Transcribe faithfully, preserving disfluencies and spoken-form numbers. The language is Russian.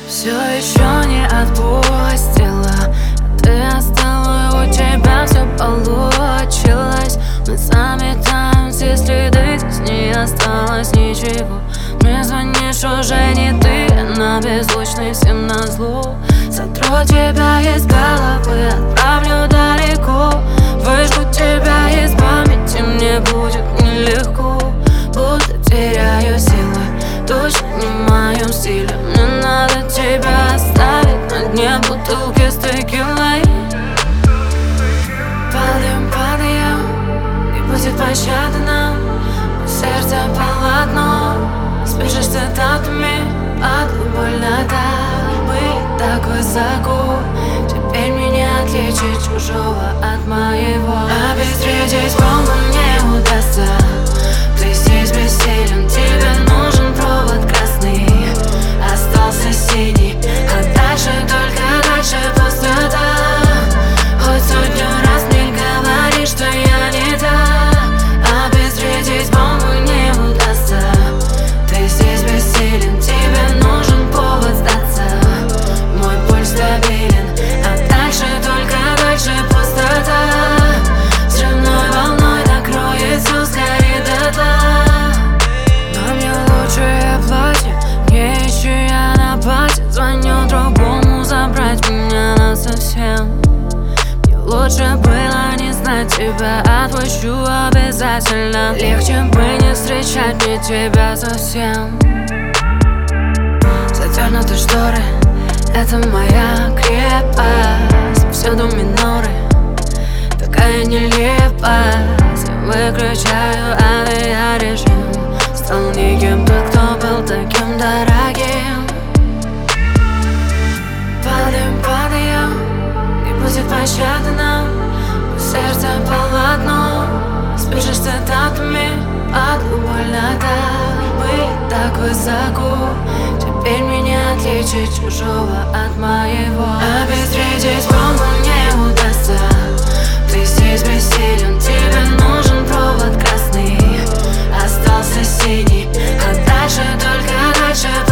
Все еще не отпустила, а ты остала, у тебя все получилось. Мы заметаем все следы, здесь не осталось ничего. Мне звонишь уже не ты, на беззвучный всем назло. Сотру тебя из головы, отправлю далеко. Выжгу тебя из памяти, мне будет нелегко. Будто теряю силы, точно не в моем стиле. Мне надо тебя оставить на дне бутылки с текилой. Падаем, падаем, не будет пощады нам. Сердце полотно, спешишь цитатами. Падаю, больно так, быть так высоко. Теперь меня отличить чужого от моего. Обезвредить бомбу не удастся. Ты здесь бессилен, тебе нужен провод красный. Остался синий, а дальше, только дальше пустота. Хоть сотню раз мне говоришь, что я не та. Обезвредить бомбу не удастся. Ты здесь бессилен, тебе нужен повод сдаться. Мой пульс стабилен, а дальше, только дальше пустота. Взрывной волной накроет все, сгорит дотла. Но мне лучшее платье, мне еще я на пати. Звоню другому забрать меня насовсем. Мне лучше было не знать тебя, отпущу обязательно. Легче бы не встречать мне тебя совсем. Затернуты шторы, это моя крепость. Всюду миноры, такая нелепость. Я выключаю авиарежим. Стал не кем-то, кто был таким дорогим. Падаем, падаем, не будет пощады нам. Сердце полотно, спешишь цитатами. Падаю, больно так, быть так высоко. Теперь меня отличить чужого от моего. Обезвредить бомбу не удастся. Ты здесь бессилен, тебе нужен провод красный. Остался синий, а дальше, только дальше